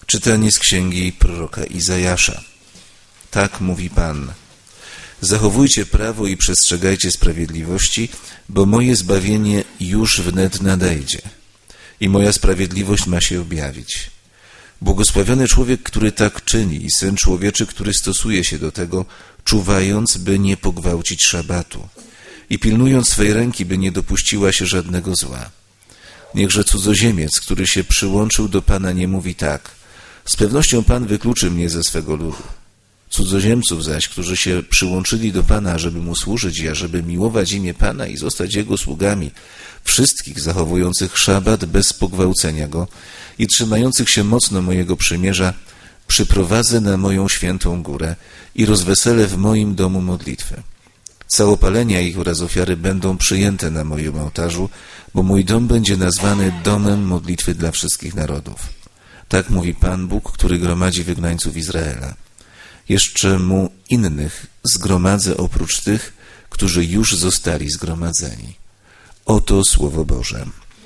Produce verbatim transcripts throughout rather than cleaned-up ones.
Czytanie z księgi proroka Izajasza. Tak mówi Pan. Zachowujcie prawo i przestrzegajcie sprawiedliwości, bo moje zbawienie już wnet nadejdzie i moja sprawiedliwość ma się objawić. Błogosławiony człowiek, który tak czyni, i Syn Człowieczy, który stosuje się do tego, czuwając, by nie pogwałcić szabatu i pilnując swej ręki, by nie dopuściła się żadnego zła. Niechże cudzoziemiec, który się przyłączył do Pana, nie mówi tak: z pewnością Pan wykluczy mnie ze swego ludu. Cudzoziemców zaś, którzy się przyłączyli do Pana, żeby Mu służyć i ażeby miłować imię Pana i zostać Jego sługami, wszystkich zachowujących szabat bez pogwałcenia Go i trzymających się mocno mojego przymierza, przyprowadzę na moją świętą górę i rozweselę w moim domu modlitwę. Całopalenia ich oraz ofiary będą przyjęte na moim ołtarzu, bo mój dom będzie nazwany domem modlitwy dla wszystkich narodów. Tak mówi Pan Bóg, który gromadzi wygnańców Izraela. Jeszcze mu innych zgromadzę oprócz tych, którzy już zostali zgromadzeni. Oto Słowo Boże.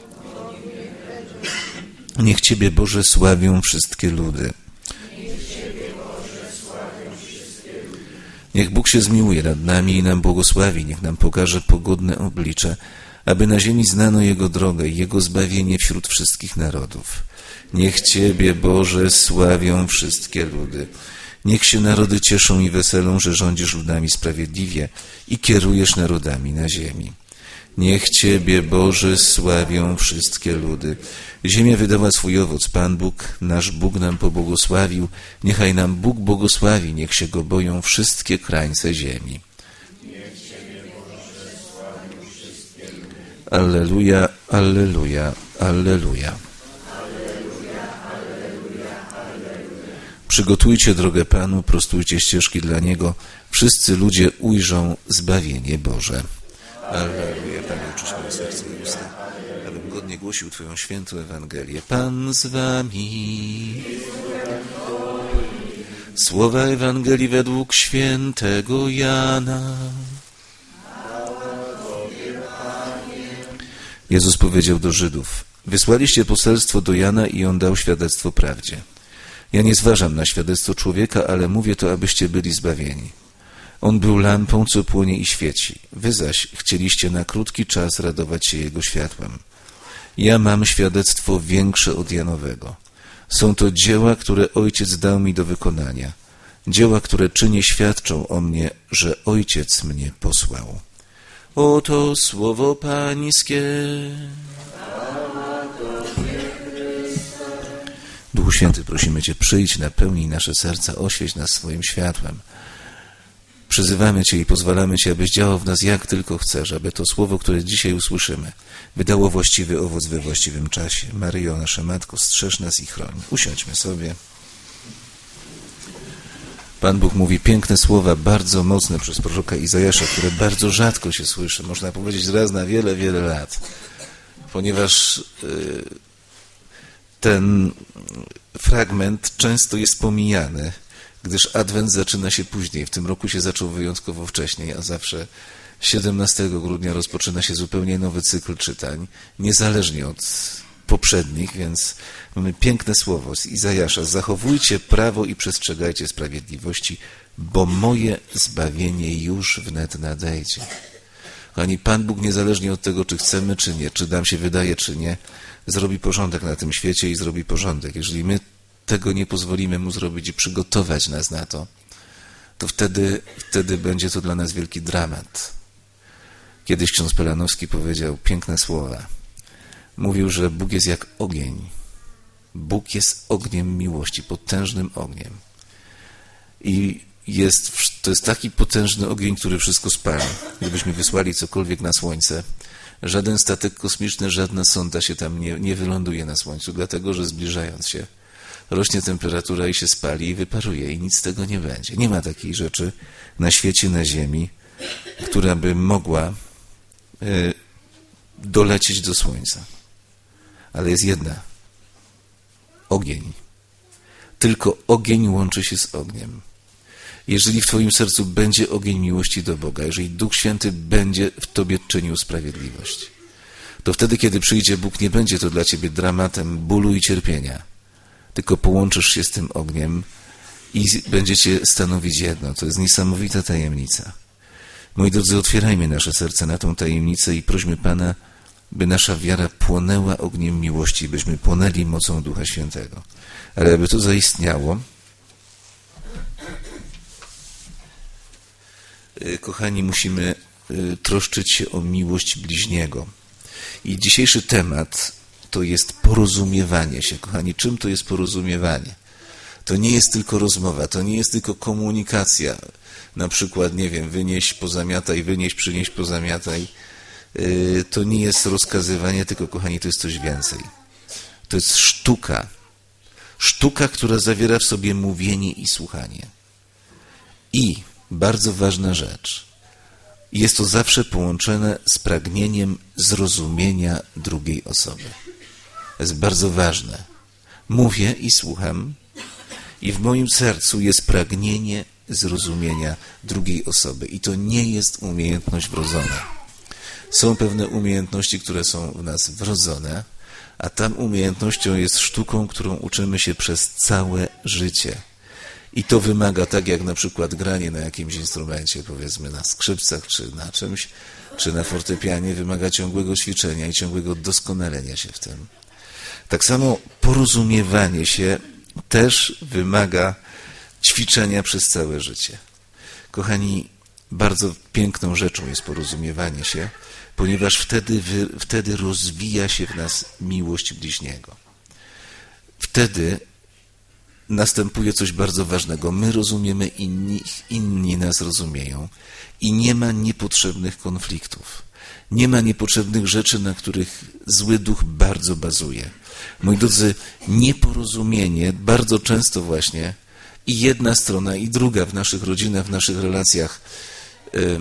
Niech Ciebie, Boże, sławią wszystkie ludy. Niech Bóg się zmiłuje nad nami i nam błogosławi, niech nam pokaże pogodne oblicze, aby na ziemi znano Jego drogę i Jego zbawienie wśród wszystkich narodów. Niech Ciebie, Boże, sławią wszystkie ludy. Niech się narody cieszą i weselą, że rządzisz ludami sprawiedliwie i kierujesz narodami na ziemi. Niech Ciebie, Boże, sławią wszystkie ludy. Ziemia wydała swój owoc. Pan Bóg, nasz Bóg nam pobłogosławił. Niechaj nam Bóg błogosławi, niech się Go boją wszystkie krańce ziemi. Niech Ciebie, Boże, sławią wszystkie ludy. Alleluja, alleluja, alleluja. Przygotujcie drogę Panu, prostujcie ścieżki dla Niego. Wszyscy ludzie ujrzą zbawienie Boże. Alleluja. Panie, uczysz moje serce i usta, abym godnie głosił Twoją świętą Ewangelię. Pan z Wami. Słowa Ewangelii według świętego Jana. Jezus powiedział do Żydów: wysłaliście poselstwo do Jana i on dał świadectwo prawdzie. Ja nie zważam na świadectwo człowieka, ale mówię to, abyście byli zbawieni. On był lampą, co płonie i świeci. Wy zaś chcieliście na krótki czas radować się Jego światłem. Ja mam świadectwo większe od Janowego. Są to dzieła, które Ojciec dał mi do wykonania. Dzieła, które czynię, świadczą o mnie, że Ojciec mnie posłał. Oto słowo Pańskie. Duchu Święty, prosimy Cię, przyjdź, napełnij nasze serca, oświeć nas swoim światłem. Przyzywamy Cię i pozwalamy Ci, abyś działał w nas jak tylko chcesz, aby to słowo, które dzisiaj usłyszymy, wydało właściwy owoc we właściwym czasie. Maryjo, nasza Matko, strzeż nas i chroń. Usiądźmy sobie. Pan Bóg mówi piękne słowa, bardzo mocne przez proroka Izajasza, które bardzo rzadko się słyszy, można powiedzieć raz na wiele, wiele lat, ponieważ yy, ten fragment często jest pomijany, gdyż Adwent zaczyna się później. W tym roku się zaczął wyjątkowo wcześniej, a zawsze siedemnastego grudnia rozpoczyna się zupełnie nowy cykl czytań, niezależnie od poprzednich, więc mamy piękne słowo z Izajasza. Zachowujcie prawo i przestrzegajcie sprawiedliwości, bo moje zbawienie już wnet nadejdzie. Kochani, Pan Bóg, niezależnie od tego, czy chcemy, czy nie, czy nam się wydaje, czy nie, zrobi porządek na tym świecie i zrobi porządek. Jeżeli my tego nie pozwolimy Mu zrobić i przygotować nas na to, to wtedy, wtedy będzie to dla nas wielki dramat. Kiedyś ksiądz Pelanowski powiedział piękne słowa. Mówił, że Bóg jest jak ogień. Bóg jest ogniem miłości, potężnym ogniem. I jest, to jest taki potężny ogień, który wszystko spali. Gdybyśmy wysłali cokolwiek na słońce, żaden statek kosmiczny, żadna sonda się tam nie, nie wyląduje na słońcu, dlatego że zbliżając się rośnie temperatura i się spali i wyparuje i nic z tego nie będzie. Nie ma takiej rzeczy na świecie, na ziemi, która by mogła y, dolecieć do słońca. Ale jest jedna. Ogień. Tylko ogień łączy się z ogniem. Jeżeli w Twoim sercu będzie ogień miłości do Boga, jeżeli Duch Święty będzie w Tobie czynił sprawiedliwość, to wtedy, kiedy przyjdzie Bóg, nie będzie to dla Ciebie dramatem bólu i cierpienia, tylko połączysz się z tym ogniem i będziecie stanowić jedno. To jest niesamowita tajemnica. Moi drodzy, otwierajmy nasze serce na tą tajemnicę i prośmy Pana, by nasza wiara płonęła ogniem miłości, byśmy płonęli mocą Ducha Świętego. Ale aby to zaistniało, kochani, musimy troszczyć się o miłość bliźniego. I dzisiejszy temat to jest porozumiewanie się. Kochani, czym to jest porozumiewanie? To nie jest tylko rozmowa, to nie jest tylko komunikacja. Na przykład, nie wiem, wynieś, pozamiataj, wynieś, przynieś, pozamiataj. To nie jest rozkazywanie, tylko, kochani, to jest coś więcej. To jest sztuka. Sztuka, która zawiera w sobie mówienie i słuchanie. I bardzo ważna rzecz. Jest to zawsze połączone z pragnieniem zrozumienia drugiej osoby. To jest bardzo ważne. Mówię i słucham i w moim sercu jest pragnienie zrozumienia drugiej osoby. I to nie jest umiejętność wrodzona. Są pewne umiejętności, które są w nas wrodzone, a tam umiejętnością jest sztuką, którą uczymy się przez całe życie. I to wymaga, tak jak na przykład granie na jakimś instrumencie, powiedzmy na skrzypcach, czy na czymś, czy na fortepianie, wymaga ciągłego ćwiczenia i ciągłego doskonalenia się w tym. Tak samo porozumiewanie się też wymaga ćwiczenia przez całe życie. Kochani, bardzo piękną rzeczą jest porozumiewanie się, ponieważ wtedy, wy, wtedy rozwija się w nas miłość bliźniego. Wtedy następuje coś bardzo ważnego. My rozumiemy, inni, inni nas rozumieją i nie ma niepotrzebnych konfliktów. Nie ma niepotrzebnych rzeczy, na których zły duch bardzo bazuje. Moi drodzy, nieporozumienie bardzo często właśnie i jedna strona, i druga w naszych rodzinach, w naszych relacjach yy,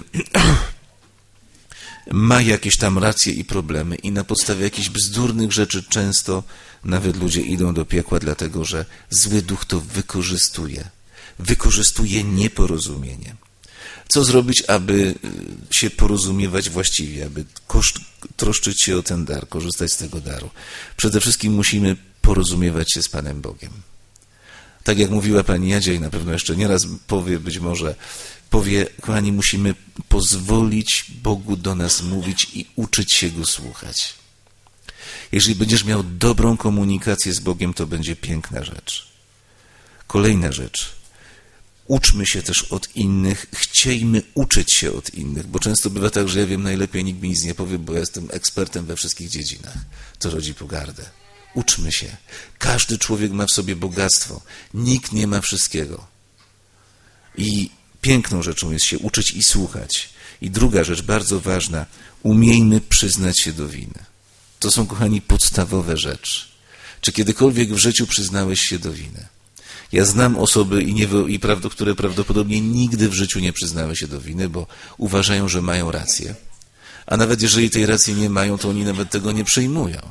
ma jakieś tam racje i problemy i na podstawie jakichś bzdurnych rzeczy często nawet ludzie idą do piekła, dlatego że zły duch to wykorzystuje. Wykorzystuje nieporozumienie. Co zrobić, aby się porozumiewać właściwie, aby koszt, troszczyć się o ten dar, korzystać z tego daru? Przede wszystkim musimy porozumiewać się z Panem Bogiem. Tak jak mówiła pani Jadzia i na pewno jeszcze nieraz powie, być może powie, kochani, musimy pozwolić Bogu do nas mówić i uczyć się Go słuchać. Jeżeli będziesz miał dobrą komunikację z Bogiem, to będzie piękna rzecz. Kolejna rzecz. Uczmy się też od innych, chciejmy uczyć się od innych, bo często bywa tak, że ja wiem najlepiej, nikt mi nic nie powie, bo ja jestem ekspertem we wszystkich dziedzinach. To rodzi pogardę. Uczmy się. Każdy człowiek ma w sobie bogactwo. Nikt nie ma wszystkiego. I piękną rzeczą jest się uczyć i słuchać. I druga rzecz, bardzo ważna, umiejmy przyznać się do winy. To są, kochani, podstawowe rzeczy. Czy kiedykolwiek w życiu przyznałeś się do winy? Ja znam osoby, i nie, i prawdo, które prawdopodobnie nigdy w życiu nie przyznały się do winy, bo uważają, że mają rację. A nawet jeżeli tej racji nie mają, to oni nawet tego nie przyjmują.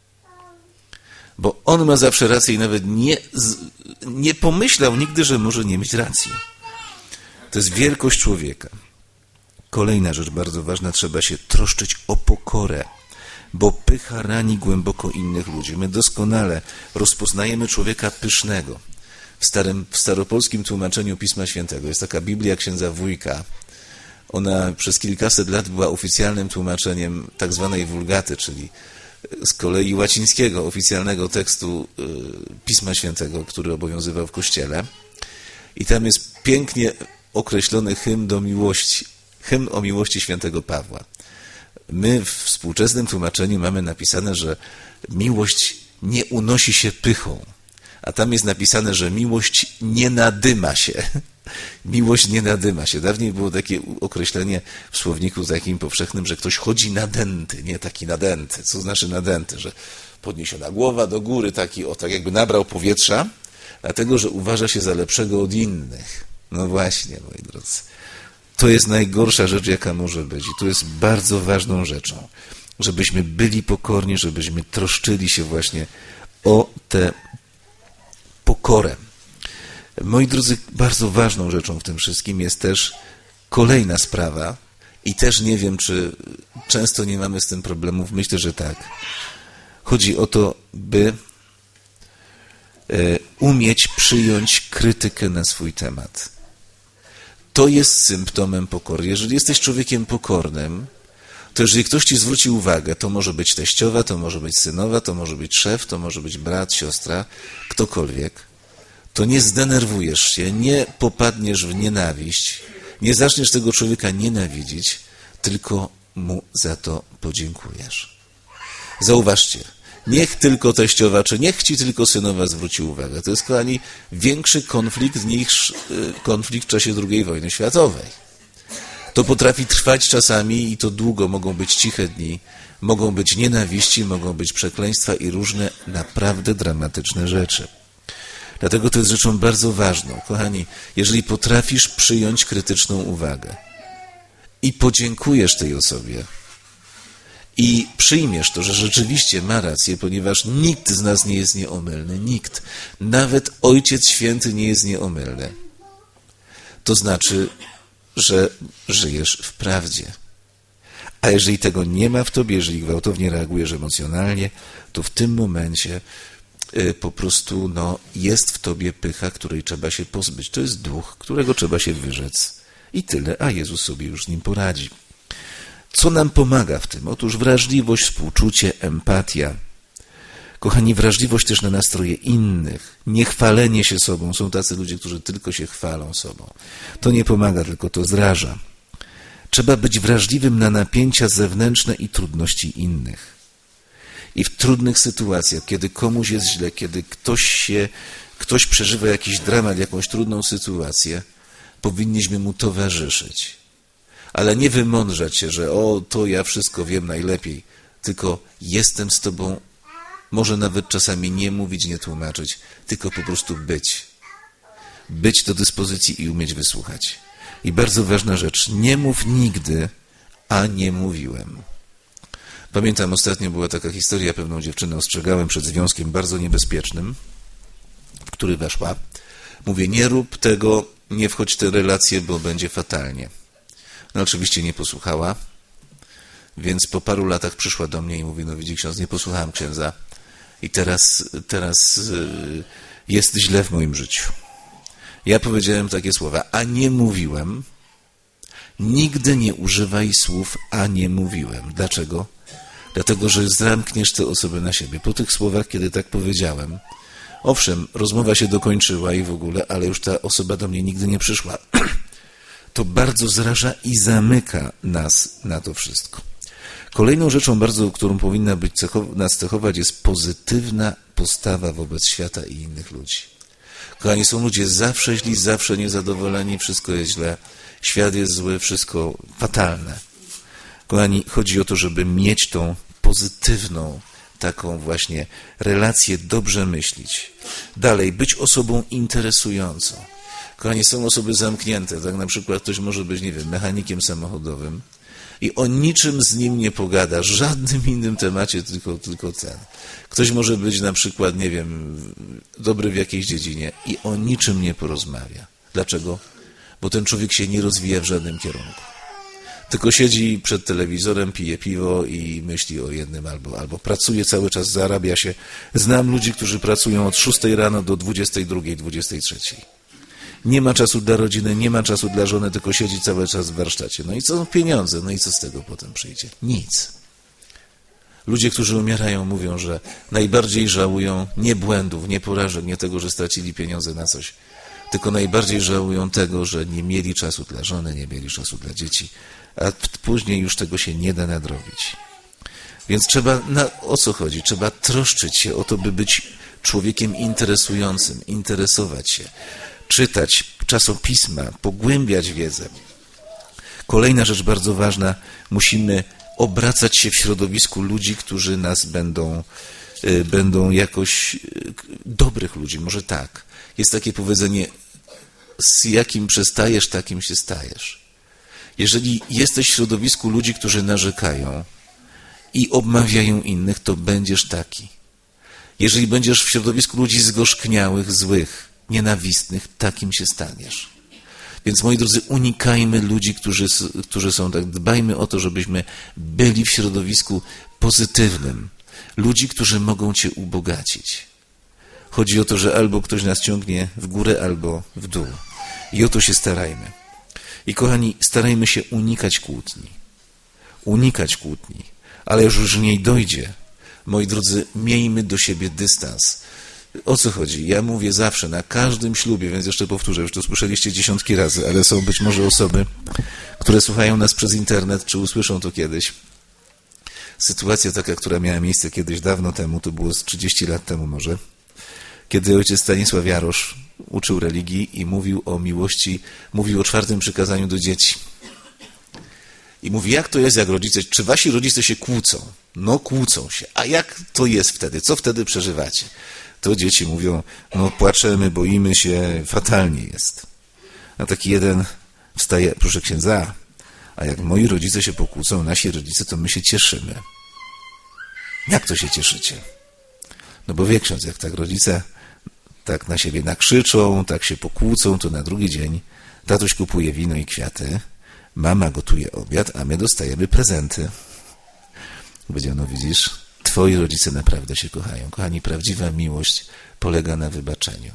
Bo on ma zawsze rację i nawet nie, nie pomyślał nigdy, że może nie mieć racji. To jest wielkość człowieka. Kolejna rzecz bardzo ważna, trzeba się troszczyć o pokorę, bo pycha rani głęboko innych ludzi. My doskonale rozpoznajemy człowieka pysznego. W, starym, w staropolskim tłumaczeniu Pisma Świętego jest taka Biblia księdza Wójka. Ona przez kilkaset lat była oficjalnym tłumaczeniem tak zwanej Wulgaty, czyli z kolei łacińskiego, oficjalnego tekstu Pisma Świętego, który obowiązywał w Kościele. I tam jest pięknie określony hymn do miłości, hymn o miłości świętego Pawła. My w współczesnym tłumaczeniu mamy napisane, że miłość nie unosi się pychą, a tam jest napisane, że miłość nie nadyma się. Miłość nie nadyma się. Dawniej było takie określenie w słowniku takim powszechnym, że ktoś chodzi nadęty, nie taki nadęty. Co znaczy nadęty? Że podniesiona głowa do góry, taki, o, tak jakby nabrał powietrza, dlatego, że uważa się za lepszego od innych. No właśnie, moi drodzy. To jest najgorsza rzecz, jaka może być. I to jest bardzo ważną rzeczą, żebyśmy byli pokorni, żebyśmy troszczyli się właśnie o tę pokorę. Moi drodzy, bardzo ważną rzeczą w tym wszystkim jest też kolejna sprawa i też nie wiem, czy często nie mamy z tym problemów. Myślę, że tak. Chodzi o to, by umieć przyjąć krytykę na swój temat. To jest symptomem pokory. Jeżeli jesteś człowiekiem pokornym, to jeżeli ktoś ci zwróci uwagę, to może być teściowa, to może być synowa, to może być szef, to może być brat, siostra, ktokolwiek, to nie zdenerwujesz się, nie popadniesz w nienawiść, nie zaczniesz tego człowieka nienawidzić, tylko mu za to podziękujesz. Zauważcie, niech tylko teściowa, czy niech ci tylko synowa zwróci uwagę. To jest, kochani, większy konflikt niż konflikt w czasie drugiej wojny światowej. To potrafi trwać czasami i to długo, mogą być ciche dni, mogą być nienawiści, mogą być przekleństwa i różne naprawdę dramatyczne rzeczy. Dlatego to jest rzeczą bardzo ważną. Kochani, jeżeli potrafisz przyjąć krytyczną uwagę i podziękujesz tej osobie i przyjmiesz to, że rzeczywiście ma rację, ponieważ nikt z nas nie jest nieomylny, nikt, nawet Ojciec Święty nie jest nieomylny, to znaczy, że żyjesz w prawdzie. A jeżeli tego nie ma w tobie, jeżeli gwałtownie reagujesz emocjonalnie, to w tym momencie y, po prostu no, jest w tobie pycha, której trzeba się pozbyć. To jest duch, którego trzeba się wyrzec. I tyle, a Jezus sobie już z nim poradzi. Co nam pomaga w tym? Otóż wrażliwość, współczucie, empatia. Kochani, wrażliwość też na nastroje innych, niechwalenie się sobą. Są tacy ludzie, którzy tylko się chwalą sobą. To nie pomaga, tylko to zraża. Trzeba być wrażliwym na napięcia zewnętrzne i trudności innych. I w trudnych sytuacjach, kiedy komuś jest źle, kiedy ktoś się, ktoś przeżywa jakiś dramat, jakąś trudną sytuację, powinniśmy mu towarzyszyć. Ale nie wymądrzać się, że o, to ja wszystko wiem najlepiej, tylko jestem z tobą. Może nawet czasami nie mówić, nie tłumaczyć, tylko po prostu być. Być do dyspozycji i umieć wysłuchać. I bardzo ważna rzecz, nie mów nigdy, a nie mówiłem. Pamiętam, ostatnio była taka historia, pewną dziewczynę ostrzegałem przed związkiem bardzo niebezpiecznym, w który weszła. Mówię, nie rób tego, nie wchodź w te relacje, bo będzie fatalnie. No oczywiście nie posłuchała, więc po paru latach przyszła do mnie i mówi, no widzi ksiądz, nie posłuchałem księdza i teraz, teraz jest źle w moim życiu. Ja powiedziałem takie słowa, a nie mówiłem. Nigdy nie używaj słów, a nie mówiłem. Dlaczego? Dlatego, że zamkniesz tę osobę na siebie. Po tych słowach, kiedy tak powiedziałem, owszem, rozmowa się dokończyła i w ogóle, ale już ta osoba do mnie nigdy nie przyszła. To bardzo zraża i zamyka nas na to wszystko. Kolejną rzeczą bardzo, którą powinna być cechow- nas cechować, jest pozytywna postawa wobec świata i innych ludzi. Kochani, są ludzie zawsze źli, zawsze niezadowoleni, wszystko jest źle, świat jest zły, wszystko fatalne. Kochani, chodzi o to, żeby mieć tą pozytywną, taką właśnie relację, dobrze myśleć. Dalej, być osobą interesującą. Kochani, są osoby zamknięte, tak na przykład ktoś może być, nie wiem, mechanikiem samochodowym i o niczym z nim nie pogada, żadnym innym temacie, tylko, tylko ten. Ktoś może być na przykład, nie wiem, dobry w jakiejś dziedzinie i o niczym nie porozmawia. Dlaczego? Bo ten człowiek się nie rozwija w żadnym kierunku. Tylko siedzi przed telewizorem, pije piwo i myśli o jednym albo, albo pracuje cały czas, zarabia się. Znam ludzi, którzy pracują od szóstej rano do dwudziestej drugiej, dwudziestej trzeciej. Nie ma czasu dla rodziny, nie ma czasu dla żony, tylko siedzi cały czas w warsztacie. No i co są pieniądze? No i co z tego potem przyjdzie? Nic. Ludzie, którzy umierają, mówią, że najbardziej żałują nie błędów, nie porażek, nie tego, że stracili pieniądze na coś, tylko najbardziej żałują tego, że nie mieli czasu dla żony, nie mieli czasu dla dzieci, a później już tego się nie da nadrobić. Więc trzeba, na, o co chodzi? Trzeba troszczyć się o to, by być człowiekiem interesującym, interesować się, czytać czasopisma, pogłębiać wiedzę. Kolejna rzecz bardzo ważna, musimy obracać się w środowisku ludzi, którzy nas będą, y, będą jakoś y, dobrych ludzi, może tak. Jest takie powiedzenie, z jakim przestajesz, takim się stajesz. Jeżeli jesteś w środowisku ludzi, którzy narzekają i obmawiają innych, to będziesz taki. Jeżeli będziesz w środowisku ludzi zgorzkniałych, złych, nienawistnych, takim się staniesz. Więc, moi drodzy, unikajmy ludzi, którzy, którzy są tak. Dbajmy o to, żebyśmy byli w środowisku pozytywnym. Ludzi, którzy mogą cię ubogacić. Chodzi o to, że albo ktoś nas ciągnie w górę, albo w dół. I o to się starajmy. I kochani, starajmy się unikać kłótni. Unikać kłótni. Ale już już nie dojdzie. Moi drodzy, miejmy do siebie dystans. O co chodzi? Ja mówię zawsze, na każdym ślubie, więc jeszcze powtórzę, już to słyszeliście dziesiątki razy, ale są być może osoby, które słuchają nas przez internet, czy usłyszą to kiedyś. Sytuacja taka, która miała miejsce kiedyś dawno temu, to było z trzydzieści lat temu może, kiedy ojciec Stanisław Jarosz uczył religii i mówił o miłości, mówił o czwartym przykazaniu do dzieci. I mówi, jak to jest, jak rodzice, czy wasi rodzice się kłócą? No kłócą się. A jak to jest wtedy? Co wtedy przeżywacie? To dzieci mówią, no płaczemy, boimy się, fatalnie jest. A taki jeden wstaje, proszę księdza, a jak moi rodzice się pokłócą, nasi rodzice, to my się cieszymy. Jak to się cieszycie? No bo wie ksiądz, jak tak rodzice tak na siebie nakrzyczą, tak się pokłócą, to na drugi dzień tatuś kupuje wino i kwiaty, mama gotuje obiad, a my dostajemy prezenty. Powiedział, no widzisz, twoi rodzice naprawdę się kochają. Kochani, prawdziwa miłość polega na wybaczeniu.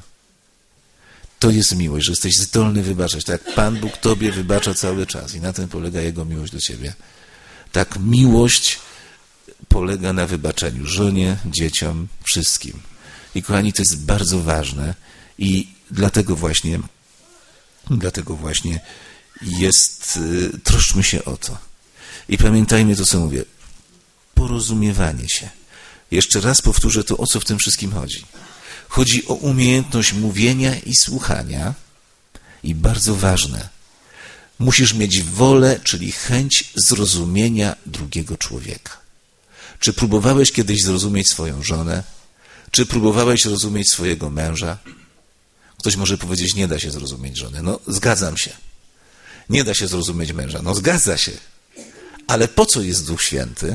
To jest miłość, że jesteś zdolny wybaczać. Tak jak Pan Bóg tobie wybacza cały czas i na tym polega Jego miłość do ciebie. Tak miłość polega na wybaczeniu żonie, dzieciom, wszystkim. I kochani, to jest bardzo ważne i dlatego właśnie dlatego właśnie jest, y, troszczmy się o to. I pamiętajmy to, co mówię. Porozumiewanie się. Jeszcze raz powtórzę to, o co w tym wszystkim chodzi. Chodzi o umiejętność mówienia i słuchania i bardzo ważne. Musisz mieć wolę, czyli chęć zrozumienia drugiego człowieka. Czy próbowałeś kiedyś zrozumieć swoją żonę? Czy próbowałeś zrozumieć swojego męża? Ktoś może powiedzieć, nie da się zrozumieć żony. No, zgadzam się. Nie da się zrozumieć męża. No, zgadza się. Ale po co jest Duch Święty?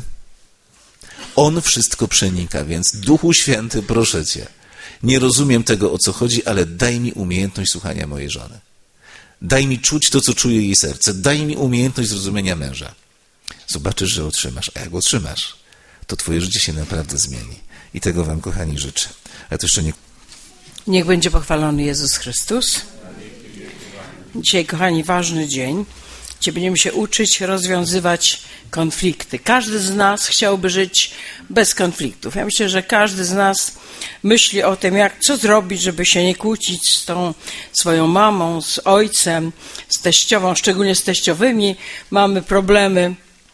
On wszystko przenika, więc Duchu Święty, proszę Cię, nie rozumiem tego, o co chodzi, ale daj mi umiejętność słuchania mojej żony. Daj mi czuć to, co czuje jej serce. Daj mi umiejętność zrozumienia męża. Zobaczysz, że otrzymasz. A jak otrzymasz, to Twoje życie się naprawdę zmieni. I tego Wam, kochani, życzę. Ale to jeszcze nie... Niech będzie pochwalony Jezus Chrystus. Dzisiaj, kochani, ważny dzień, gdzie będziemy się uczyć rozwiązywać konflikty. Każdy z nas chciałby żyć bez konfliktów. Ja myślę, że każdy z nas myśli o tym, jak co zrobić, żeby się nie kłócić z tą swoją mamą, z ojcem, z teściową, szczególnie z teściowymi. Mamy problemy.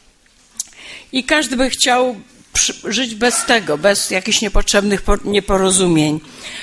I każdy by chciał żyć bez tego, bez jakichś niepotrzebnych nieporozumień.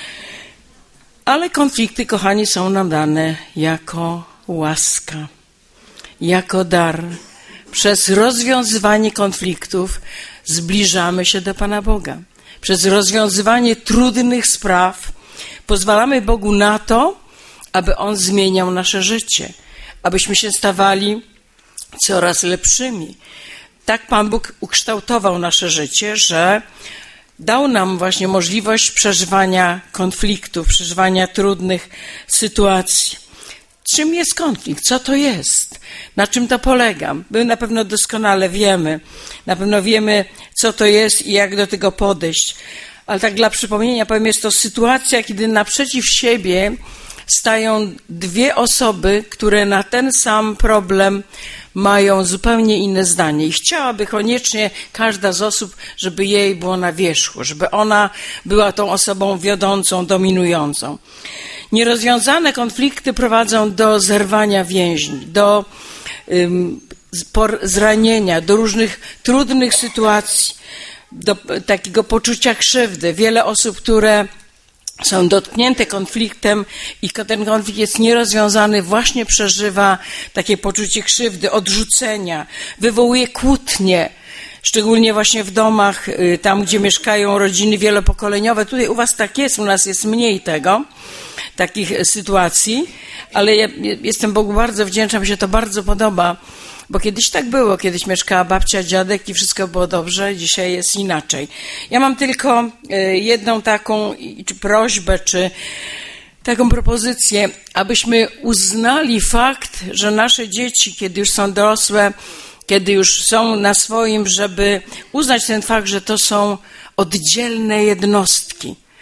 Ale konflikty, kochani, są nam dane jako łaska, jako dar. Przez rozwiązywanie konfliktów zbliżamy się do Pana Boga. Przez rozwiązywanie trudnych spraw pozwalamy Bogu na to, aby On zmieniał nasze życie, abyśmy się stawali coraz lepszymi. Tak Pan Bóg ukształtował nasze życie, że dał nam właśnie możliwość przeżywania konfliktów, przeżywania trudnych sytuacji. Czym jest konflikt? Co to jest? Na czym to polega? My na pewno doskonale wiemy. Na pewno wiemy, co to jest i jak do tego podejść. Ale tak dla przypomnienia powiem, jest to sytuacja, kiedy naprzeciw siebie stają dwie osoby, które na ten sam problem mają zupełnie inne zdanie. I chciałaby koniecznie każda z osób, żeby jej było na wierzchu, żeby ona była tą osobą wiodącą, dominującą. Nierozwiązane konflikty prowadzą do zerwania więźni, do um, zranienia, do różnych trudnych sytuacji, do takiego poczucia krzywdy. Wiele osób, które są dotknięte konfliktem i ten konflikt jest nierozwiązany, właśnie przeżywa takie poczucie krzywdy, odrzucenia, wywołuje kłótnie, szczególnie właśnie w domach, tam gdzie mieszkają rodziny wielopokoleniowe. Tutaj u was tak jest, u nas jest mniej tego, takich sytuacji, ale ja jestem Bogu bardzo wdzięczna, mi się to bardzo podoba, bo kiedyś tak było, kiedyś mieszkała babcia, dziadek i wszystko było dobrze, dzisiaj jest inaczej. Ja mam tylko jedną taką czy prośbę, czy taką propozycję, abyśmy uznali fakt, że nasze dzieci, kiedy już są dorosłe, kiedy już są na swoim, żeby uznać ten fakt, że to są oddzielne jednostki.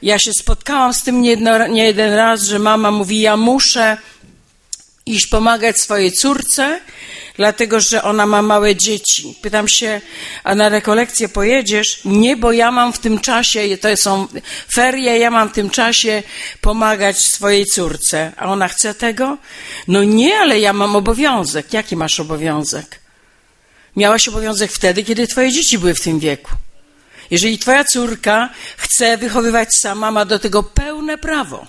Ja się spotkałam z tym nie, jedno, nie jeden raz, że mama mówi, ja muszę iść pomagać swojej córce, dlatego że ona ma małe dzieci. Pytam się, a na rekolekcję pojedziesz? Nie, bo ja mam w tym czasie, to są ferie, ja mam w tym czasie pomagać swojej córce. A ona chce tego? No nie, ale ja mam obowiązek. Jaki masz obowiązek? Miałaś obowiązek wtedy, kiedy twoje dzieci były w tym wieku. Jeżeli twoja córka chce wychowywać sama, ma do tego pełne prawo.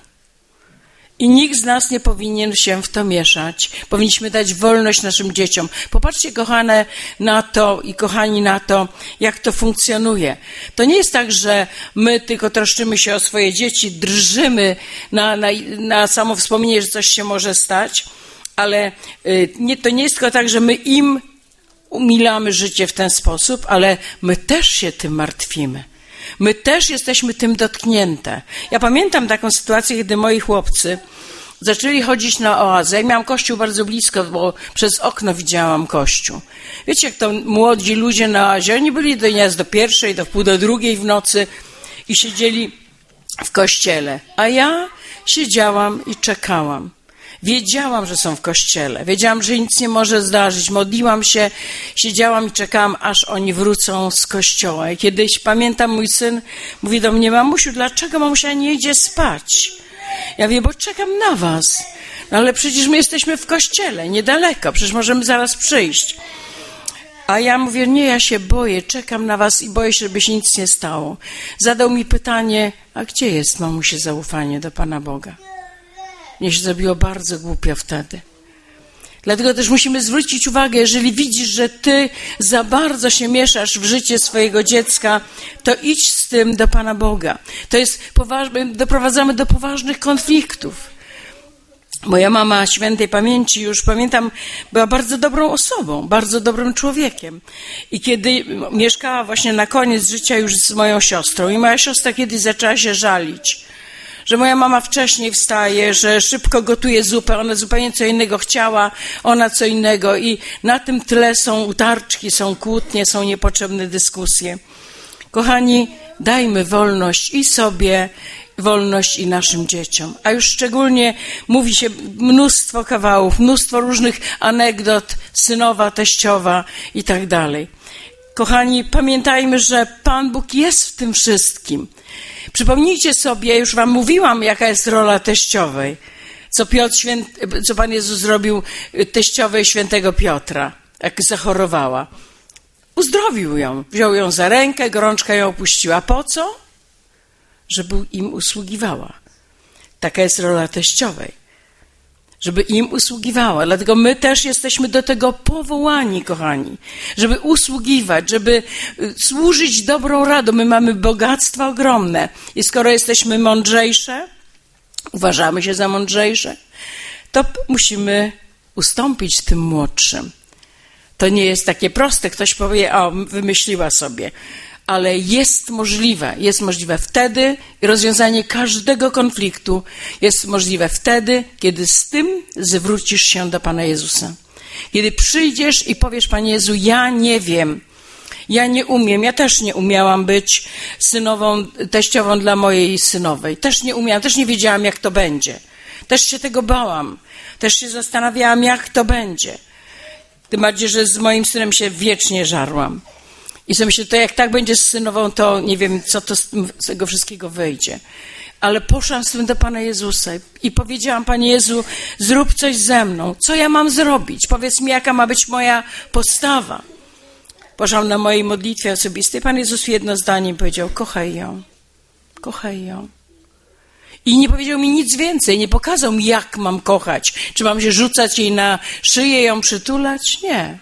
I nikt z nas nie powinien się w to mieszać. Powinniśmy dać wolność naszym dzieciom. Popatrzcie, kochane, na to i kochani, na to, jak to funkcjonuje. To nie jest tak, że my tylko troszczymy się o swoje dzieci, drżymy na, na, na samo wspomnienie, że coś się może stać, ale y, nie, to nie jest tylko tak, że my im umilamy życie w ten sposób, ale my też się tym martwimy. My też jesteśmy tym dotknięte. Ja pamiętam taką sytuację, kiedy moi chłopcy zaczęli chodzić na oazę. Ja miałam kościół bardzo blisko, bo przez okno widziałam kościół. Wiecie, jak to młodzi ludzie na oazie, oni byli do dnia do pierwszej, do wpół do drugiej w nocy i siedzieli w kościele. A ja siedziałam i czekałam. Wiedziałam, że są w kościele. Wiedziałam, że nic nie może zdarzyć. Modliłam się, siedziałam i czekałam, aż oni wrócą z kościoła. I kiedyś, pamiętam, mój syn mówi do mnie, mamusiu, dlaczego mamusia nie idzie spać? Ja mówię, bo czekam na was. No ale przecież my jesteśmy w kościele, niedaleko, przecież możemy zaraz przyjść. A ja mówię, nie, ja się boję, czekam na was i boję się, żeby się nic nie stało. Zadał mi pytanie, a gdzie jest, mamusie, zaufanie do Pana Boga? Mnie się zrobiło bardzo głupio wtedy. Dlatego też musimy zwrócić uwagę, jeżeli widzisz, że ty za bardzo się mieszasz w życie swojego dziecka, to idź z tym do Pana Boga. To jest poważne, doprowadzamy do poważnych konfliktów. Moja mama świętej pamięci, już pamiętam, była bardzo dobrą osobą, bardzo dobrym człowiekiem. I kiedy mieszkała właśnie na koniec życia już z moją siostrą i moja siostra kiedyś zaczęła się żalić, że moja mama wcześniej wstaje, że szybko gotuje zupę, ona zupełnie co innego chciała, ona co innego i na tym tle są utarczki, są kłótnie, są niepotrzebne dyskusje. Kochani, dajmy wolność i sobie, wolność i naszym dzieciom. A już szczególnie mówi się mnóstwo kawałów, mnóstwo różnych anegdot, synowa, teściowa i tak dalej. Kochani, pamiętajmy, że Pan Bóg jest w tym wszystkim. Przypomnijcie sobie, już wam mówiłam, jaka jest rola teściowej, co, Piotr Święty, co Pan Jezus zrobił teściowej świętego Piotra, jak zachorowała. Uzdrowił ją, wziął ją za rękę, gorączka ją opuściła. Po co? Żeby im usługiwała. Taka jest rola teściowej. Żeby im usługiwała. Dlatego my też jesteśmy do tego powołani, kochani. Żeby usługiwać, żeby służyć dobrą radą. My mamy bogactwa ogromne. I skoro jesteśmy mądrzejsze, uważamy się za mądrzejsze, to musimy ustąpić tym młodszym. To nie jest takie proste. Ktoś powie, o, wymyśliła sobie. Ale jest możliwe, jest możliwe wtedy i rozwiązanie każdego konfliktu jest możliwe wtedy, kiedy z tym zwrócisz się do Pana Jezusa. Kiedy przyjdziesz i powiesz, Panie Jezu, ja nie wiem, ja nie umiem, ja też nie umiałam być synową, teściową dla mojej synowej. Też nie umiałam, też nie wiedziałam, jak to będzie. Też się tego bałam, też się zastanawiałam, jak to będzie. Tym bardziej, że z moim synem się wiecznie żarłam. I sobie myślę, to jak tak będzie z synową, to nie wiem, co to z tego wszystkiego wyjdzie. Ale poszłam z tym do Pana Jezusa i powiedziałam, Panie Jezu, zrób coś ze mną. Co ja mam zrobić? Powiedz mi, jaka ma być moja postawa. Poszłam na mojej modlitwie osobistej. Pan Jezus jedno zdanie powiedział, kochaj ją, kochaj ją. I nie powiedział mi nic więcej, nie pokazał mi, jak mam kochać. Czy mam się rzucać jej na szyję, ją przytulać? Nie.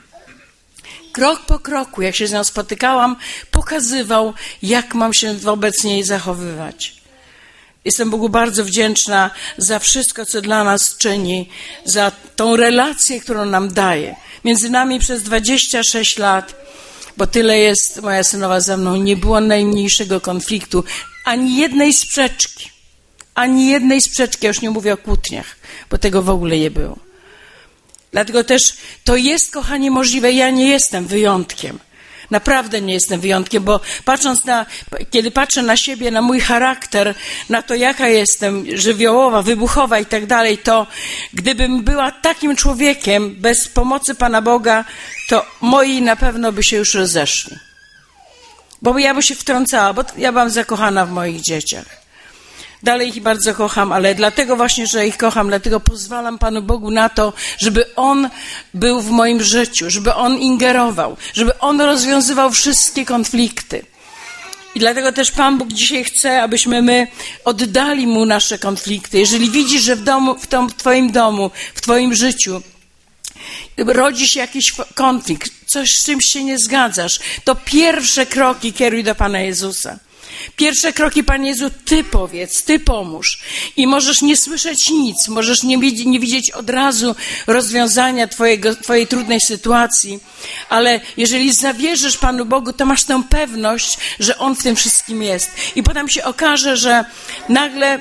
Krok po kroku, jak się z nią spotykałam, pokazywał, jak mam się wobec niej zachowywać. Jestem Bogu bardzo wdzięczna za wszystko, co dla nas czyni, za tą relację, którą nam daje. Między nami przez dwadzieścia sześć lat, bo tyle jest moja synowa ze mną, nie było najmniejszego konfliktu, ani jednej sprzeczki. Ani jednej sprzeczki, ja już nie mówię o kłótniach, bo tego w ogóle nie było. Dlatego też to jest, kochanie, możliwe. Ja nie jestem wyjątkiem. Naprawdę nie jestem wyjątkiem, bo patrząc na, kiedy patrzę na siebie, na mój charakter, na to, jaka jestem, żywiołowa, wybuchowa i tak dalej, to gdybym była takim człowiekiem bez pomocy Pana Boga, to moi na pewno by się już rozeszli. Bo ja bym się wtrącała, bo ja byłam zakochana w moich dzieciach. Dalej ich bardzo kocham, ale dlatego właśnie, że ich kocham, dlatego pozwalam Panu Bogu na to, żeby On był w moim życiu, żeby On ingerował, żeby On rozwiązywał wszystkie konflikty. I dlatego też Pan Bóg dzisiaj chce, abyśmy my oddali Mu nasze konflikty. Jeżeli widzisz, że w domu, w, tom, w Twoim domu, w Twoim życiu rodzi się jakiś konflikt, coś z czymś się nie zgadzasz, to pierwsze kroki kieruj do Pana Jezusa. Pierwsze kroki, Panie Jezu, Ty powiedz, Ty pomóż. I możesz nie słyszeć nic, możesz nie widzieć, nie widzieć od razu rozwiązania twojego, Twojej trudnej sytuacji, ale jeżeli zawierzysz Panu Bogu, to masz tę pewność, że On w tym wszystkim jest. I potem się okaże, że nagle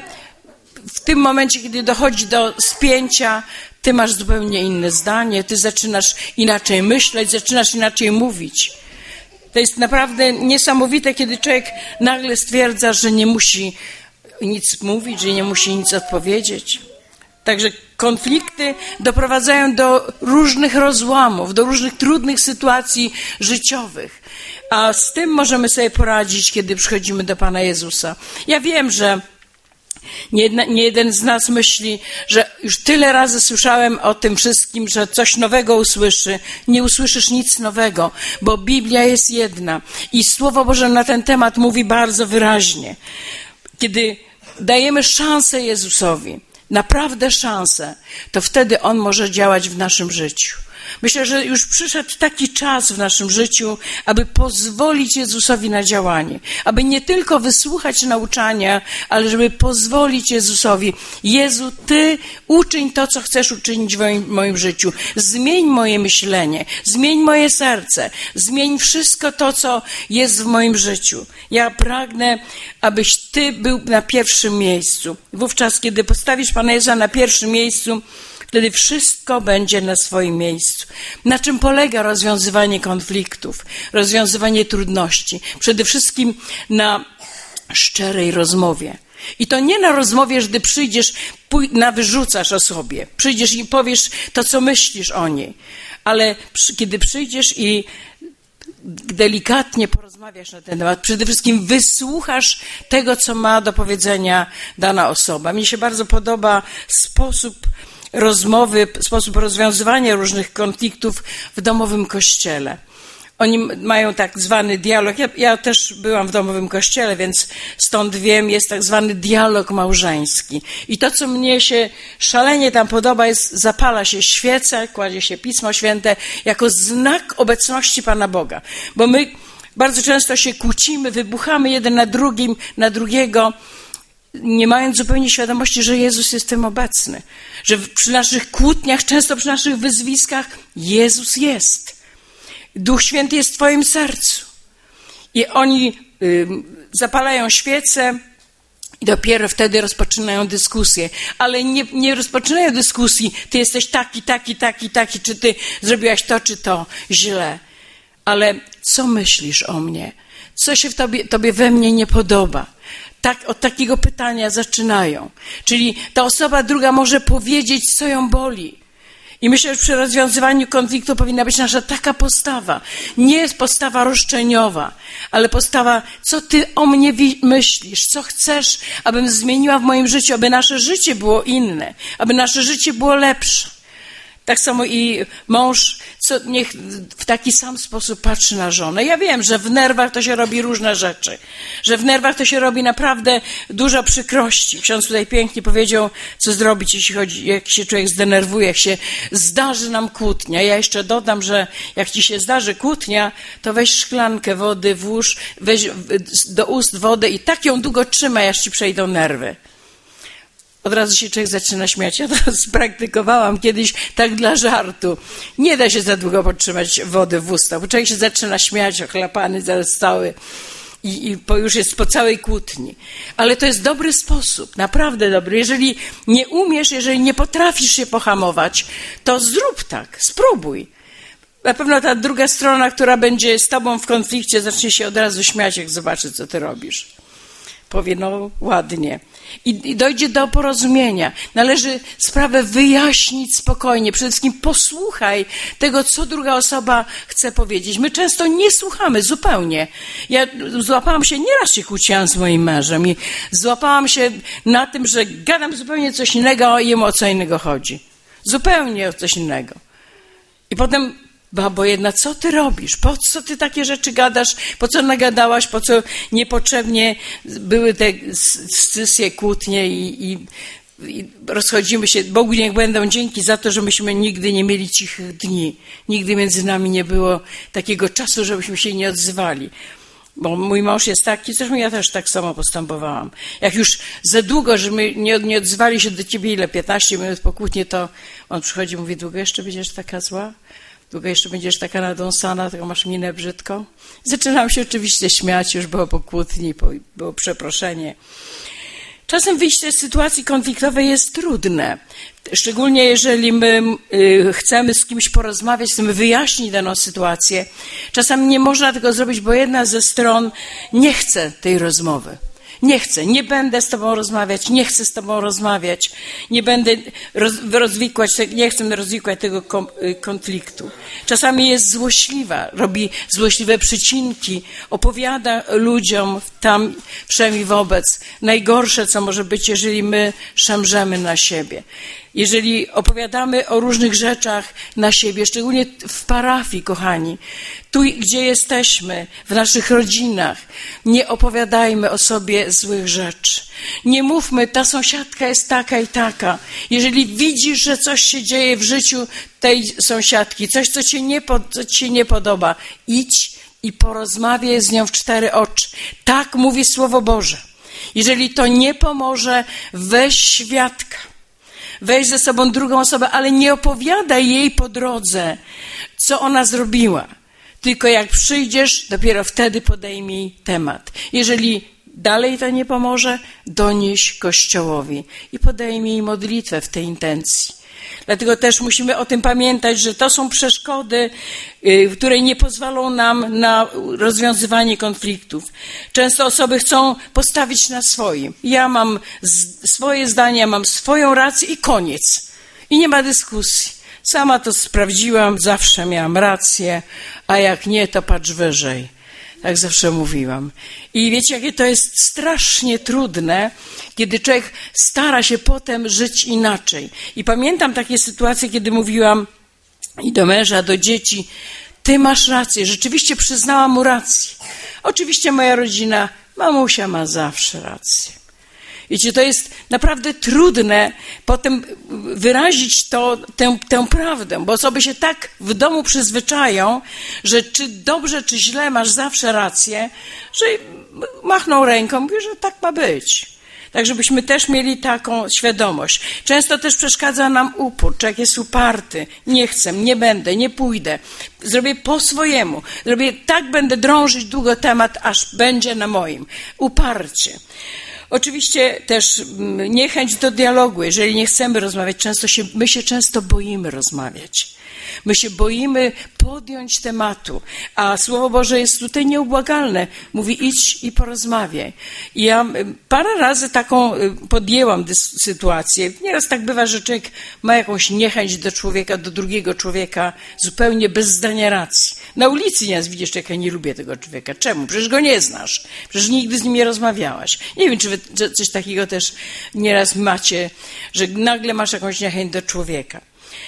w tym momencie, kiedy dochodzi do spięcia, Ty masz zupełnie inne zdanie, Ty zaczynasz inaczej myśleć, zaczynasz inaczej mówić. To jest naprawdę niesamowite, kiedy człowiek nagle stwierdza, że nie musi nic mówić, że nie musi nic odpowiedzieć. Także konflikty doprowadzają do różnych rozłamów, do różnych trudnych sytuacji życiowych. A z tym możemy sobie poradzić, kiedy przychodzimy do Pana Jezusa. Ja wiem, że Nie, jedna, nie jeden z nas myśli, że już tyle razy słyszałem o tym wszystkim, że coś nowego usłyszy. Nie usłyszysz nic nowego, bo Biblia jest jedna i Słowo Boże na ten temat mówi bardzo wyraźnie. Kiedy dajemy szansę Jezusowi, naprawdę szansę, to wtedy On może działać w naszym życiu. Myślę, że już przyszedł taki czas w naszym życiu, aby pozwolić Jezusowi na działanie, aby nie tylko wysłuchać nauczania, ale żeby pozwolić Jezusowi: Jezu, Ty uczyń to, co chcesz uczynić w moim, moim życiu. Zmień moje myślenie, zmień moje serce, zmień wszystko to, co jest w moim życiu. Ja pragnę, abyś Ty był na pierwszym miejscu. Wówczas, kiedy postawisz Pana Jezusa na pierwszym miejscu, wtedy wszystko będzie na swoim miejscu. Na czym polega rozwiązywanie konfliktów, rozwiązywanie trudności? Przede wszystkim na szczerej rozmowie. I to nie na rozmowie, że gdy przyjdziesz, na wyrzucasz o sobie. Przyjdziesz i powiesz to, co myślisz o niej. Ale przy, kiedy przyjdziesz i delikatnie porozmawiasz na ten temat, przede wszystkim wysłuchasz tego, co ma do powiedzenia dana osoba. Mnie się bardzo podoba sposób rozmowy, sposób rozwiązywania różnych konfliktów w domowym kościele. Oni mają tak zwany dialog. Ja, ja też byłam w domowym kościele, więc stąd wiem, jest tak zwany dialog małżeński. I to, co mnie się szalenie tam podoba, jest: zapala się świeca, kładzie się Pismo Święte jako znak obecności Pana Boga. Bo my bardzo często się kłócimy, wybuchamy jeden na drugim, na drugiego, nie mając zupełnie świadomości, że Jezus jest tym obecny. Że przy naszych kłótniach, często przy naszych wyzwiskach, Jezus jest. Duch Święty jest w Twoim sercu. I oni y, zapalają świece i dopiero wtedy rozpoczynają dyskusję. Ale nie, nie rozpoczynają dyskusji: Ty jesteś taki, taki, taki, taki, czy Ty zrobiłaś to, czy to źle. Ale co myślisz o mnie? Co się w tobie, tobie we mnie nie podoba? Tak, od takiego pytania zaczynają. Czyli ta osoba druga może powiedzieć, co ją boli. I myślę, że przy rozwiązywaniu konfliktu powinna być nasza taka postawa. Nie jest postawa roszczeniowa, ale postawa: co Ty o mnie myślisz, co chcesz, abym zmieniła w moim życiu, aby nasze życie było inne, aby nasze życie było lepsze. Tak samo i mąż, co niech w taki sam sposób patrzy na żonę. Ja wiem, że w nerwach to się robi różne rzeczy, że w nerwach to się robi naprawdę dużo przykrości. Ksiądz tutaj pięknie powiedział, co zrobić, jeśli chodzi, jak się człowiek zdenerwuje, jak się zdarzy nam kłótnia. Ja jeszcze dodam, że jak ci się zdarzy kłótnia, to weź szklankę wody, włóż, weź do ust wodę i tak ją długo trzymaj, aż ci przejdą nerwy. Od razu się człowiek zaczyna śmiać. Ja to spraktykowałam kiedyś tak dla żartu. Nie da się za długo podtrzymać wody w ustach, bo człowiek się zaczyna śmiać, ochlapany zaraz cały i, i po, już jest po całej kłótni. Ale to jest dobry sposób, naprawdę dobry. Jeżeli nie umiesz, jeżeli nie potrafisz się pohamować, to zrób tak, spróbuj. Na pewno ta druga strona, która będzie z tobą w konflikcie, zacznie się od razu śmiać, jak zobaczy, co ty robisz. Powie, no ładnie. I, I dojdzie do porozumienia. Należy sprawę wyjaśnić spokojnie. Przede wszystkim posłuchaj tego, co druga osoba chce powiedzieć. My często nie słuchamy zupełnie. Ja złapałam się, nieraz się kłóciłam z moim mężem i złapałam się na tym, że gadam zupełnie coś innego, a jemu o co innego chodzi. Zupełnie o coś innego. I potem, babo jedna, co ty robisz? Po co ty takie rzeczy gadasz? Po co nagadałaś? Po co niepotrzebnie były te scysje, kłótnie i, i, i rozchodzimy się? Bogu niech będą dzięki za to, że myśmy nigdy nie mieli cichych dni. Nigdy między nami nie było takiego czasu, żebyśmy się nie odzywali. Bo mój mąż jest taki, zresztą ja też tak samo postępowałam. Jak już za długo, że my nie, nie odzywali się do ciebie, ile, piętnaście minut po kłótni, to on przychodzi i mówi, długo jeszcze będziesz taka zła? Długo jeszcze będziesz taka nadąsana, tylko masz minę brzydką? Zaczynam się oczywiście śmiać, już było po kłótni, było przeproszenie. Czasem wyjście z sytuacji konfliktowej jest trudne. Szczególnie jeżeli my y, chcemy z kimś porozmawiać, chcemy wyjaśnić daną sytuację. Czasami nie można tego zrobić, bo jedna ze stron nie chce tej rozmowy. Nie chcę, nie będę z tobą rozmawiać, nie chcę z tobą rozmawiać, nie będę roz, rozwikłać, nie chcę rozwikłać tego konfliktu. Czasami jest złośliwa, robi złośliwe przycinki, opowiada ludziom tam wszemi wobec najgorsze, co może być, jeżeli my szemrzemy na siebie. Jeżeli opowiadamy o różnych rzeczach na siebie, szczególnie w parafii, kochani, tu, gdzie jesteśmy, w naszych rodzinach, nie opowiadajmy o sobie złych rzeczy. Nie mówmy, ta sąsiadka jest taka i taka. Jeżeli widzisz, że coś się dzieje w życiu tej sąsiadki, coś, co ci nie, co ci się nie podoba, idź i porozmawiaj z nią w cztery oczy. Tak mówi Słowo Boże. Jeżeli to nie pomoże, weź świadka. Weź ze sobą drugą osobę, ale nie opowiadaj jej po drodze, co ona zrobiła. Tylko jak przyjdziesz, dopiero wtedy podejmij temat. Jeżeli dalej to nie pomoże, donieś Kościołowi i podejmij modlitwę w tej intencji. Dlatego też musimy o tym pamiętać, że to są przeszkody, które nie pozwolą nam na rozwiązywanie konfliktów. Często osoby chcą postawić na swoim. Ja mam swoje zdanie, ja mam swoją rację i koniec. I nie ma dyskusji. Sama to sprawdziłam, zawsze miałam rację, a jak nie, to patrz wyżej. Tak zawsze mówiłam. I wiecie, jakie to jest strasznie trudne, kiedy człowiek stara się potem żyć inaczej. I pamiętam takie sytuacje, kiedy mówiłam i do męża, do dzieci, ty masz rację, rzeczywiście przyznałam mu rację. Oczywiście moja rodzina, mamusia ma zawsze rację. Wiecie, to jest naprawdę trudne potem wyrazić to, tę, tę prawdę, bo osoby się tak w domu przyzwyczają, że czy dobrze, czy źle masz zawsze rację, że machną ręką, mówią, że tak ma być. Tak, żebyśmy też mieli taką świadomość. Często też przeszkadza nam upór, człowiek jest uparty, nie chcę, nie będę, nie pójdę, zrobię po swojemu, zrobię tak, będę drążyć długo temat, aż będzie na moim. Uparcie. Oczywiście też niechęć do dialogu, jeżeli nie chcemy rozmawiać, często się, my się często boimy rozmawiać. My się boimy podjąć tematu, a Słowo Boże jest tutaj nieubłagalne. Mówi idź i porozmawiaj. I ja parę razy taką podjęłam sytuację. Nieraz tak bywa, że człowiek ma jakąś niechęć do człowieka, do drugiego człowieka, zupełnie bez zdania racji. Na ulicy nieraz widzisz człowieka, nie lubię tego człowieka. Czemu? Przecież go nie znasz. Przecież nigdy z nim nie rozmawiałaś. Nie wiem, czy wy coś takiego też nieraz macie, że nagle masz jakąś niechęć do człowieka.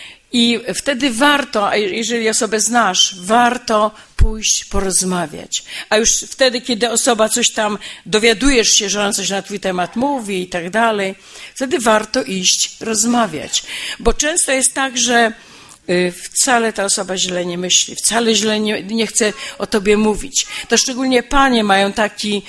I wtedy warto, jeżeli osobę znasz, warto pójść porozmawiać. A już wtedy, kiedy osoba coś tam, dowiadujesz się, że ona coś na twój temat mówi i tak dalej, wtedy warto iść rozmawiać. Bo często jest tak, że wcale ta osoba źle nie myśli, wcale źle nie, nie chce o tobie mówić. To szczególnie panie mają taki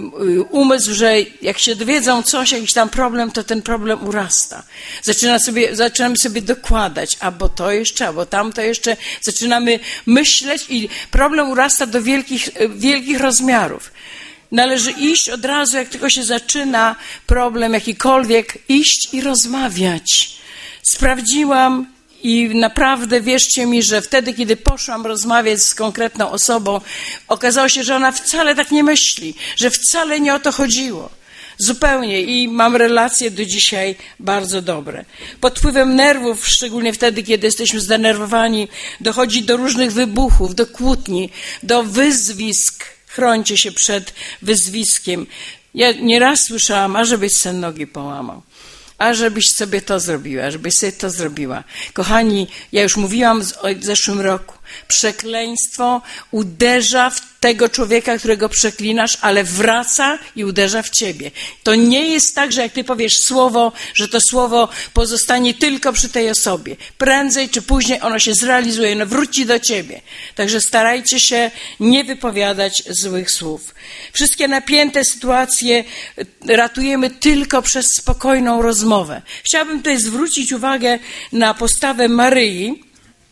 umysł, że jak się dowiedzą coś, jakiś tam problem, to ten problem urasta. Zaczyna sobie, zaczynamy sobie dokładać, albo to jeszcze, albo tamto jeszcze. Zaczynamy myśleć i problem urasta do wielkich, wielkich rozmiarów. Należy iść od razu, jak tylko się zaczyna problem jakikolwiek, iść i rozmawiać. Sprawdziłam I naprawdę wierzcie mi, że wtedy, kiedy poszłam rozmawiać z konkretną osobą, okazało się, że ona wcale tak nie myśli, że wcale nie o to chodziło. Zupełnie. I mam relacje do dzisiaj bardzo dobre. Pod wpływem nerwów, szczególnie wtedy, kiedy jesteśmy zdenerwowani, dochodzi do różnych wybuchów, do kłótni, do wyzwisk. Chrońcie się przed wyzwiskiem. Ja nieraz słyszałam, a żebyś sen nogi połamał. A żebyś sobie to zrobiła, żebyś sobie to zrobiła. Kochani, ja już mówiłam w zeszłym roku, przekleństwo uderza w tego człowieka, którego przeklinasz, ale wraca i uderza w ciebie. To nie jest tak, że jak ty powiesz słowo, że to słowo pozostanie tylko przy tej osobie. Prędzej czy później ono się zrealizuje, ono wróci do ciebie. Także starajcie się nie wypowiadać złych słów. Wszystkie napięte sytuacje ratujemy tylko przez spokojną rozmowę. Chciałabym tutaj zwrócić uwagę na postawę Maryi,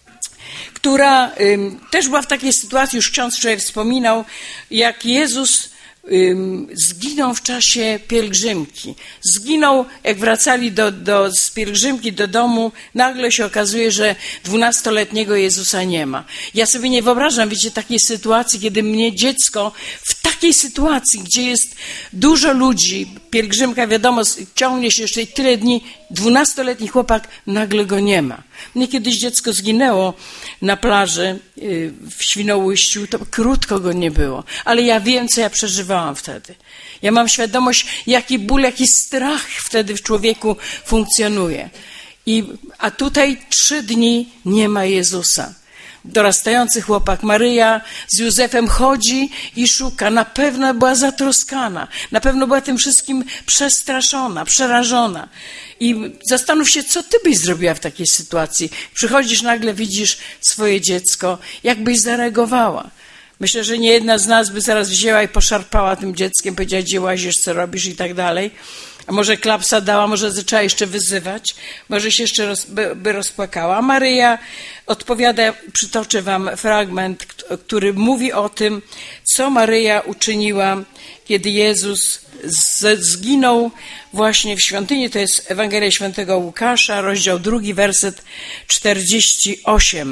która ym, też była w takiej sytuacji, już ksiądz wczoraj wspominał, jak Jezus ym, zginął w czasie pielgrzymki. Zginął, jak wracali do, do, z pielgrzymki do domu, nagle się okazuje, że dwunastoletniego Jezusa nie ma. Ja sobie nie wyobrażam, wiecie, takiej sytuacji, kiedy mnie dziecko w takiej sytuacji, gdzie jest dużo ludzi, pielgrzymka, wiadomo, ciągnie się jeszcze tyle dni, dwunastoletni chłopak, nagle go nie ma. Mnie kiedyś dziecko zginęło na plaży w Świnoujściu, to krótko go nie było, ale ja wiem, co ja przeżywałam wtedy. Ja mam świadomość, jaki ból, jaki strach wtedy w człowieku funkcjonuje. I, a tutaj trzy dni nie ma Jezusa. Dorastający chłopak, Maryja z Józefem chodzi i szuka. Na pewno była zatroskana, na pewno była tym wszystkim przestraszona, przerażona. I zastanów się, co ty byś zrobiła w takiej sytuacji. Przychodzisz, nagle widzisz swoje dziecko, jak byś zareagowała. Myślę, że nie jedna z nas by zaraz wzięła i poszarpała tym dzieckiem, powiedziała, gdzie łazisz, co robisz i tak dalej. A może klapsa dała, może zaczęła jeszcze wyzywać, może się jeszcze roz, by, by rozpłakała. A Maryja odpowiada, przytoczę wam fragment, który mówi o tym, co Maryja uczyniła, kiedy Jezus z, zginął właśnie w świątyni. To jest Ewangelia Świętego Łukasza, rozdział drugi, werset czterdziesty ósmy.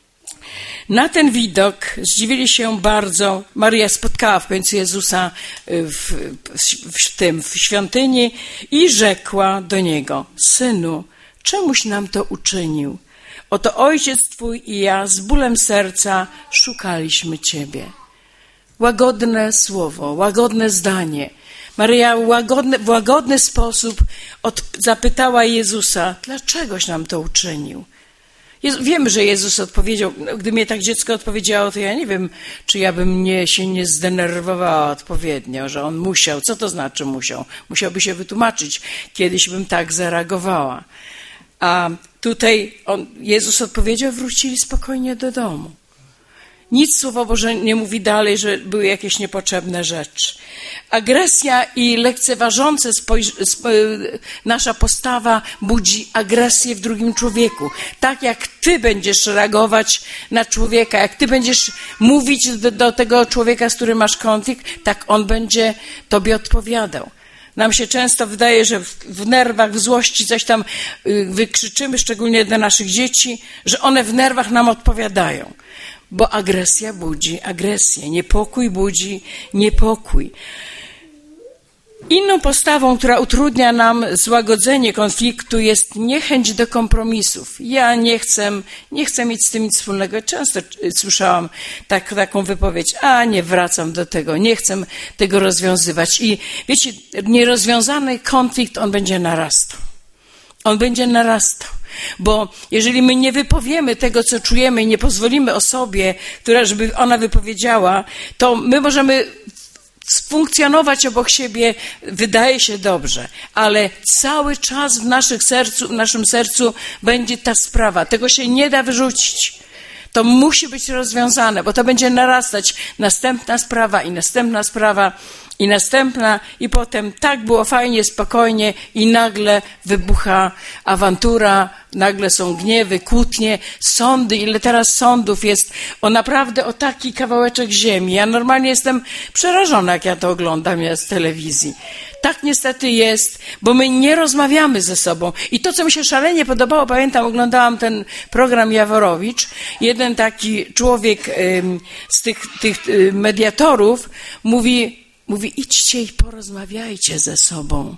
Na ten widok zdziwili się bardzo. Maryja spotkała w końcu Jezusa w, w tym, w świątyni i rzekła do Niego: Synu, czemuś nam to uczynił? Oto ojciec Twój i ja z bólem serca szukaliśmy Ciebie. Łagodne słowo, łagodne zdanie. Maryja łagodne, w łagodny sposób od, zapytała Jezusa, dlaczegoś nam to uczynił? Jezu, wiem, że Jezus odpowiedział, gdy mnie tak dziecko odpowiedziało, to ja nie wiem, czy ja bym nie, się nie zdenerwowała odpowiednio, że on musiał. Co to znaczy musiał? Musiałby się wytłumaczyć. Kiedyś bym tak zareagowała. A tutaj on, Jezus odpowiedział, wrócili spokojnie do domu. Nic Słowo Boże nie mówi dalej, że były jakieś niepotrzebne rzeczy. Agresja i lekceważące spojrz- sp- nasza postawa budzi agresję w drugim człowieku. Tak jak ty będziesz reagować na człowieka, jak ty będziesz mówić do, do tego człowieka, z którym masz konflikt, tak on będzie tobie odpowiadał. Nam się często wydaje, że w, w nerwach, w złości coś tam y, wykrzyczymy, szczególnie dla naszych dzieci, że one w nerwach nam odpowiadają. Bo agresja budzi agresję, niepokój budzi niepokój. Inną postawą, która utrudnia nam złagodzenie konfliktu, jest niechęć do kompromisów. Ja nie chcę, nie chcę mieć z tym nic wspólnego. Często słyszałam tak, taką wypowiedź, a nie wracam do tego, nie chcę tego rozwiązywać. I wiecie, nierozwiązany konflikt, on będzie narastał. On będzie narastał. Bo jeżeli my nie wypowiemy tego, co czujemy i nie pozwolimy osobie, która, żeby ona wypowiedziała, to my możemy funkcjonować obok siebie, wydaje się dobrze, ale cały czas w, naszych sercu, w naszym sercu będzie ta sprawa. Tego się nie da wyrzucić. To musi być rozwiązane, bo to będzie narastać. Następna sprawa i następna sprawa I następna, i potem tak było fajnie, spokojnie i nagle wybucha awantura, nagle są gniewy, kłótnie, sądy, ile teraz sądów jest o naprawdę o taki kawałeczek ziemi. Ja normalnie jestem przerażona, jak ja to oglądam ja z telewizji. Tak niestety jest, bo my nie rozmawiamy ze sobą. I to, co mi się szalenie podobało, pamiętam, oglądałam ten program Jaworowicz, jeden taki człowiek ym, z tych, tych y, mediatorów mówi, Mówi, idźcie i porozmawiajcie ze sobą.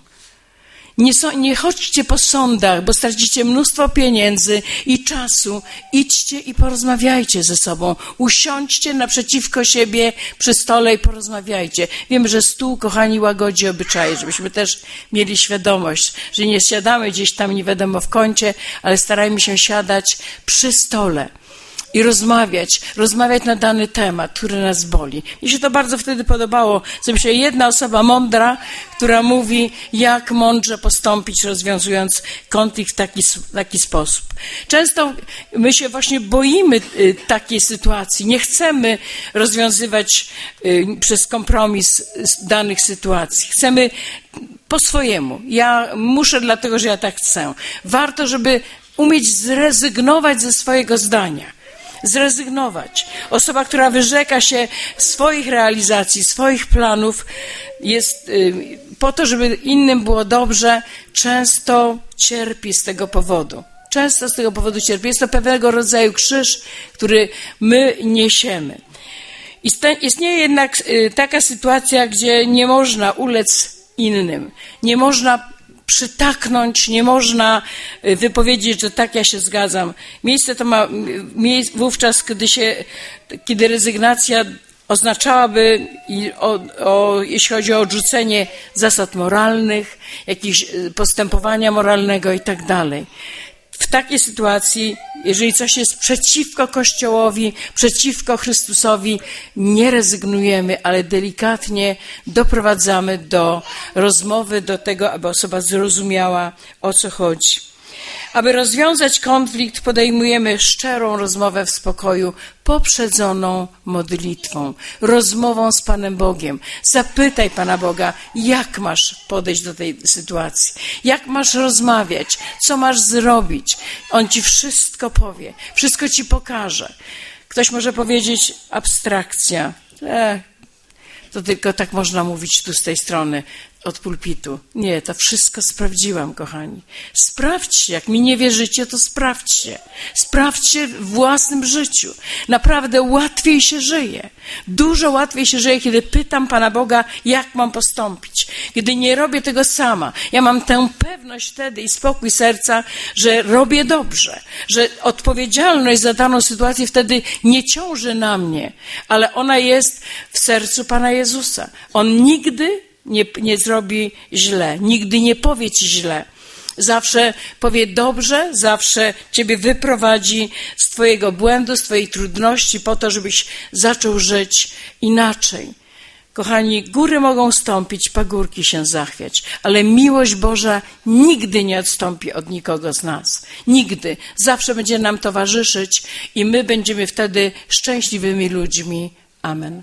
Nie, so, nie chodźcie po sądach, bo stracicie mnóstwo pieniędzy i czasu. Idźcie i porozmawiajcie ze sobą. Usiądźcie naprzeciwko siebie przy stole i porozmawiajcie. Wiem, że stół, kochani, łagodzi obyczaje, żebyśmy też mieli świadomość, że nie siadamy gdzieś tam nie wiadomo w kącie, ale starajmy się siadać przy stole. I rozmawiać, rozmawiać na dany temat, który nas boli. Mi się to bardzo wtedy podobało. Co myślę, jedna osoba mądra, która mówi, jak mądrze postąpić, rozwiązując konflikt w taki, taki sposób. Często my się właśnie boimy y, takiej sytuacji. Nie chcemy rozwiązywać y, przez kompromis danych sytuacji. Chcemy po swojemu. Ja muszę, dlatego że ja tak chcę. Warto, żeby umieć zrezygnować ze swojego zdania. Zrezygnować. Osoba, która wyrzeka się swoich realizacji, swoich planów, jest y, po to, żeby innym było dobrze, często cierpi z tego powodu. Często z tego powodu cierpi. Jest to pewnego rodzaju krzyż, który my niesiemy. Istnieje jednak y, taka sytuacja, gdzie nie można ulec innym. Nie można przytaknąć, nie można wypowiedzieć, że tak, ja się zgadzam. Miejsce to ma miejsce wówczas, kiedy się, kiedy rezygnacja oznaczałaby, o, o, jeśli chodzi o odrzucenie zasad moralnych, jakichś postępowania moralnego i tak dalej. W takiej sytuacji, jeżeli coś jest przeciwko Kościołowi, przeciwko Chrystusowi, nie rezygnujemy, ale delikatnie doprowadzamy do rozmowy, do tego, aby osoba zrozumiała, o co chodzi. Aby rozwiązać konflikt, podejmujemy szczerą rozmowę w spokoju, poprzedzoną modlitwą, rozmową z Panem Bogiem. Zapytaj Pana Boga, jak masz podejść do tej sytuacji, jak masz rozmawiać, co masz zrobić. On Ci wszystko powie, wszystko Ci pokaże. Ktoś może powiedzieć, abstrakcja. E, to tylko tak można mówić tu z tej strony. Od pulpitu. Nie, to wszystko sprawdziłam, kochani. Sprawdźcie, jak mi nie wierzycie, to sprawdźcie. Sprawdźcie w własnym życiu. Naprawdę łatwiej się żyje. Dużo łatwiej się żyje, kiedy pytam Pana Boga, jak mam postąpić. Kiedy nie robię tego sama. Ja mam tę pewność wtedy i spokój serca, że robię dobrze. Że odpowiedzialność za daną sytuację wtedy nie ciąży na mnie, ale ona jest w sercu Pana Jezusa. On nigdy Nie, nie zrobi źle, nigdy nie powie Ci źle. Zawsze powie dobrze, zawsze Ciebie wyprowadzi z Twojego błędu, z Twojej trudności po to, żebyś zaczął żyć inaczej. Kochani, góry mogą stąpić, pagórki się zachwiać, ale miłość Boża nigdy nie odstąpi od nikogo z nas. Nigdy. Zawsze będzie nam towarzyszyć i my będziemy wtedy szczęśliwymi ludźmi. Amen.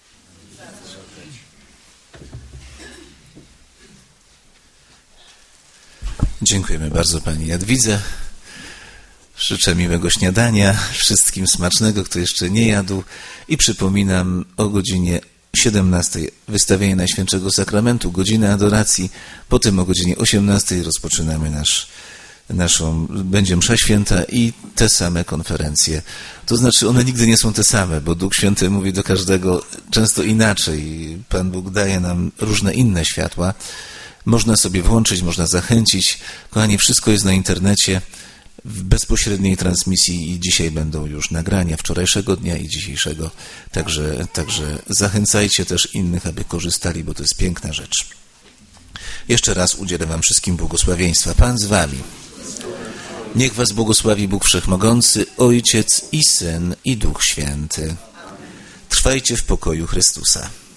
Dziękujemy bardzo Pani Jadwidze. Życzę miłego śniadania, wszystkim smacznego, kto jeszcze nie jadł. I przypominam o godzinie siedemnastej wystawienie Najświętszego Sakramentu, godzina adoracji. Potem o godzinie osiemnastej rozpoczynamy nasz, naszą, będzie msza święta i te same konferencje. To znaczy one nigdy nie są te same, bo Duch Święty mówi do każdego często inaczej. Pan Bóg daje nam różne inne światła. Można sobie włączyć, można zachęcić. Kochani, wszystko jest na internecie w bezpośredniej transmisji i dzisiaj będą już nagrania wczorajszego dnia i dzisiejszego. Także, także zachęcajcie też innych, aby korzystali, bo to jest piękna rzecz. Jeszcze raz udzielę Wam wszystkim błogosławieństwa. Pan z Wami. Niech Was błogosławi Bóg Wszechmogący, Ojciec i Syn i Duch Święty. Trwajcie w pokoju Chrystusa.